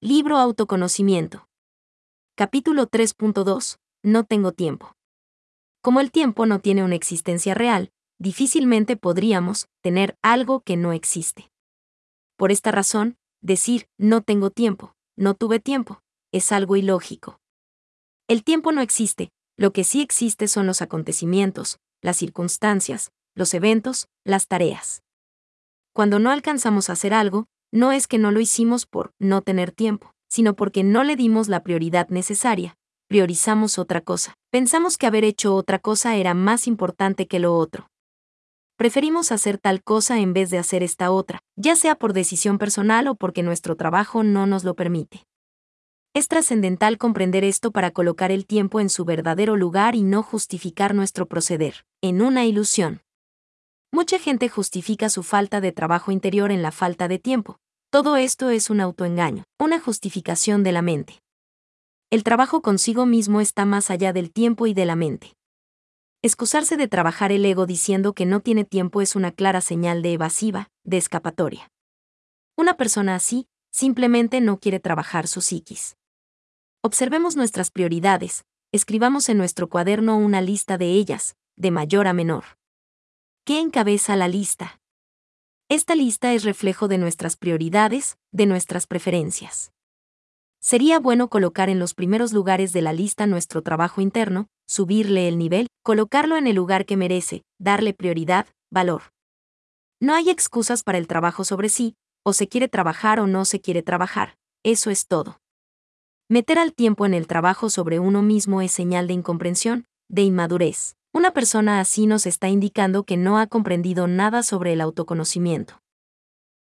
Libro Autoconocimiento. Capítulo 3.2. No tengo tiempo. Como el tiempo no tiene una existencia real, difícilmente podríamos tener algo que no existe. Por esta razón, decir no tengo tiempo, no tuve tiempo, es algo ilógico. El tiempo no existe, lo que sí existe son los acontecimientos, las circunstancias, los eventos, las tareas. Cuando no alcanzamos a hacer algo, no es que no lo hicimos por no tener tiempo, sino porque no le dimos la prioridad necesaria, priorizamos otra cosa, pensamos que haber hecho otra cosa era más importante que lo otro. Preferimos hacer tal cosa en vez de hacer esta otra, ya sea por decisión personal o porque nuestro trabajo no nos lo permite. Es trascendental comprender esto para colocar el tiempo en su verdadero lugar y no justificar nuestro proceder en una ilusión. Mucha gente justifica su falta de trabajo interior en la falta de tiempo. Todo esto es un autoengaño, una justificación de la mente. El trabajo consigo mismo está más allá del tiempo y de la mente. Excusarse de trabajar el ego diciendo que no tiene tiempo es una clara señal de evasiva, de escapatoria. Una persona así, simplemente no quiere trabajar su psiquis. Observemos nuestras prioridades, escribamos en nuestro cuaderno una lista de ellas, de mayor a menor. ¿Qué encabeza la lista? Esta lista es reflejo de nuestras prioridades, de nuestras preferencias. Sería bueno colocar en los primeros lugares de la lista nuestro trabajo interno, subirle el nivel, colocarlo en el lugar que merece, darle prioridad, valor. No hay excusas para el trabajo sobre sí, o se quiere trabajar o no se quiere trabajar, eso es todo. Meter al tiempo en el trabajo sobre uno mismo es señal de incomprensión, de inmadurez. Una persona así nos está indicando que no ha comprendido nada sobre el autoconocimiento.